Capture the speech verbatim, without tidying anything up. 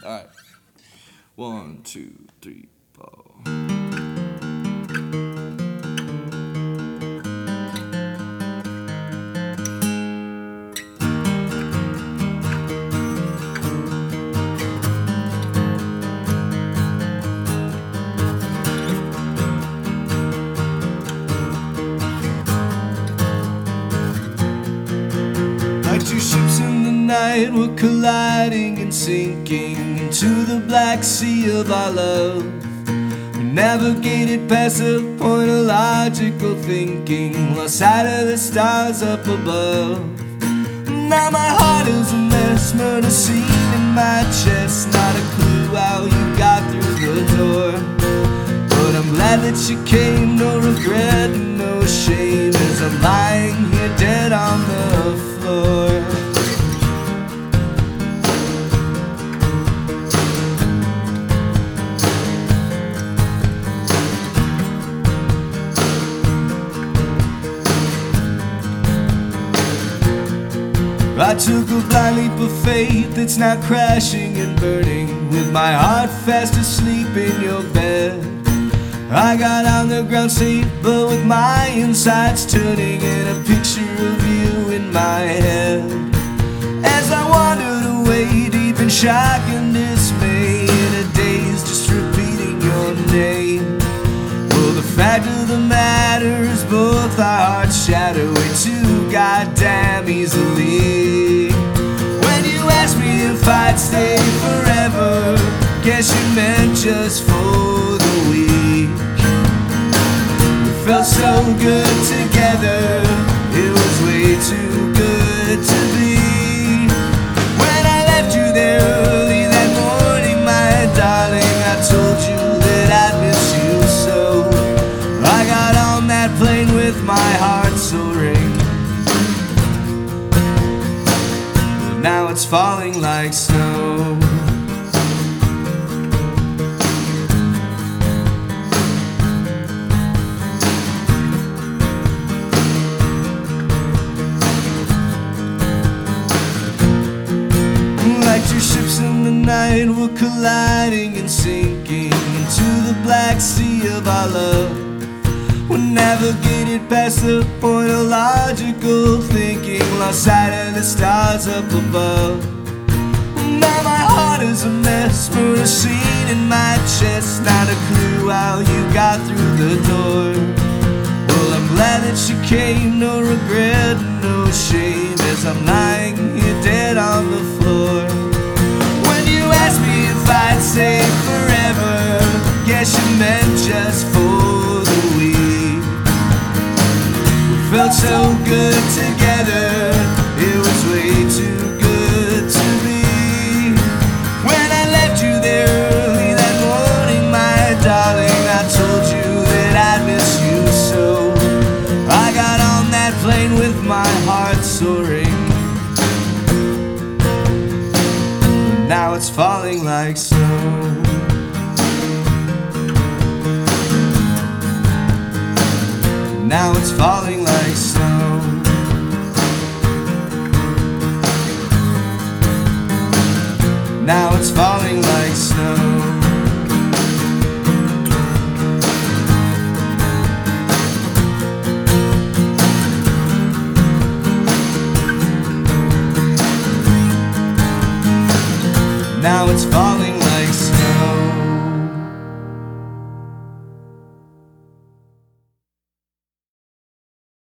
Alright. One, two, three, four. Like two ships in the night, we're colliding and sinking into the black sea of our love. We navigated past the point of logical thinking, lost sight of the stars up above. Now my heart is a mess, murder scene in my chest. Not a clue how you got through the door, but I'm glad that you came. No regret, no shame, as I'm lying here dead on the floor. I took a blind leap of faith, it's now crashing and burning, with my heart fast asleep in your bed. I got on the ground safe, but with my insides turning, and a picture of you in my head. As I wandered away, deep in shock and dismay, in a daze just repeating your name. Well, the fact of the matter is both our hearts shatter way too goddamn easily. When you asked me if I'd stay forever, guess you meant just for the week. We felt so good together, it was way too good to be. When I left you there early that morning, my darling, I told you that I'd miss you so. I got on that plane with my heart soaring, but now it's falling like snow. Like two ships in the night, we're colliding and sinking into the black sea of our love. We navigated past the point of logical thinking, lost sight of the stars up above. Now my heart is a mess, murder scene in my chest. Not a clue how you got through the door. Well, I'm glad that you came, no regret, no shame, as I'm lying here dead on the floor. When you asked me if I'd stay forever, guess you meant just for the week. We felt so good together, it was way too good to be. When I left you there early that morning, my darling, I told you that I'd miss you so. I got on that plane with my heart soaring, now it's falling like snow. Now it's falling like snow. Now it's falling like snow. Now it's falling